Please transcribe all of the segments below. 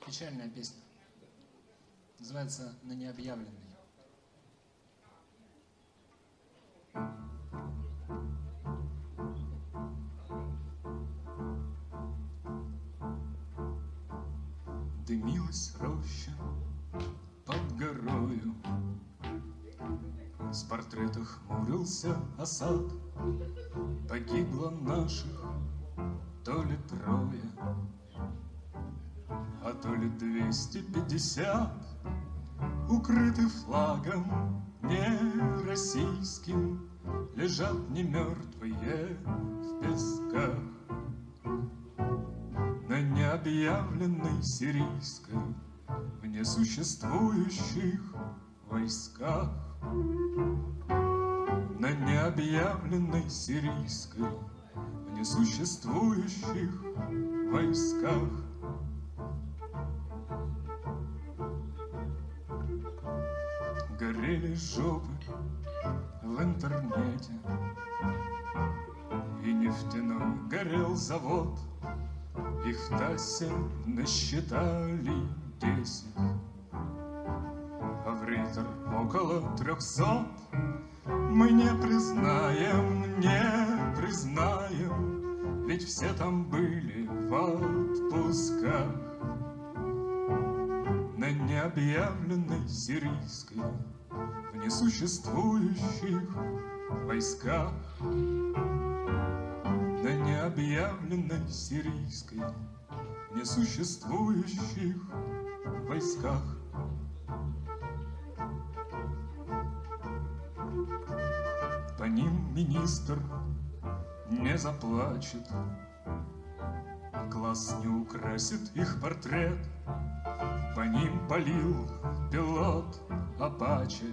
Печальная песня. Называется «На необъявленной». Дымилась роща под горою, с портрета хмурился осад. Погибло наших то ли трое, а то ли 250, укрыты флагом не российским, лежат не мертвые в песках. На необъявленной сирийской, в несуществующих войсках. На необъявленной сирийской, в несуществующих войсках. Горели жопы в интернете, и нефтяной горел завод. Их в Тасе насчитали 10, а в Рейтер около 300. Мы не признаем, ведь все там были в отпусках. На необъявленной сирийской, в несуществующих войсках. На необъявленной сирийской, в несуществующих войсках. По ним министр не заплачет, глаз не украсит их портрет. По ним палил пилот Апаче.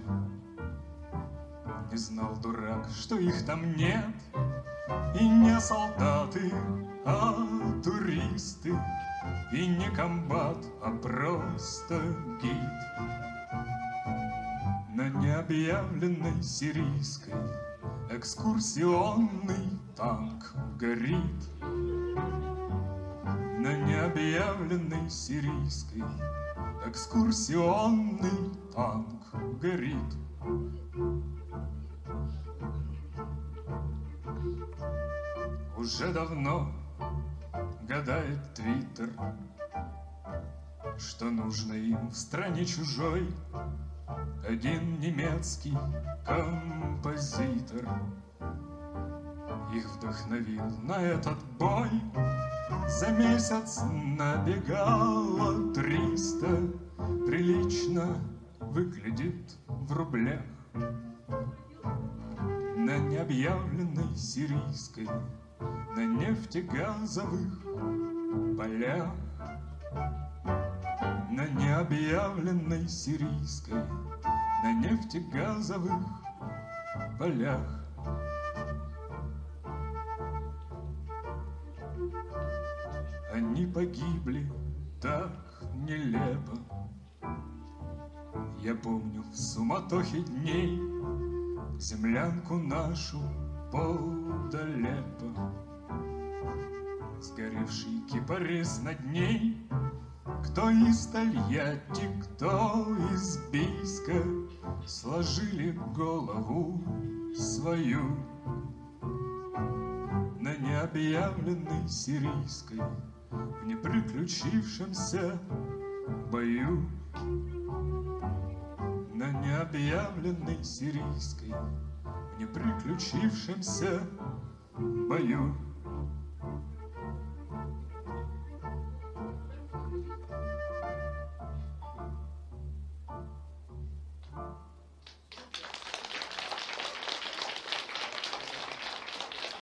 Не знал дурак, что их там нет. И не солдаты, а туристы, и не комбат, а просто гид. На необъявленной сирийской экскурсионный танк горит. На необъявленной сирийской экскурсионный танк горит. Уже давно гадает Твиттер, что нужно им в стране чужой. Один немецкий композитор их вдохновил на этот бой. За месяц набегало 300, прилично выглядит в рублях. На необъявленной сирийской, на нефтегазовых полях. На необъявленной сирийской, на нефтегазовых полях. Они погибли так нелепо. Я помню в суматохе дней землянку нашу полдолепо. Сгоревший кипарис над ней. Кто из Тольятти, кто из Бийска сложили голову свою. На необъявленной сирийской, в неприключившемся бою. На необъявленной сирийской, в неприключившемся бою.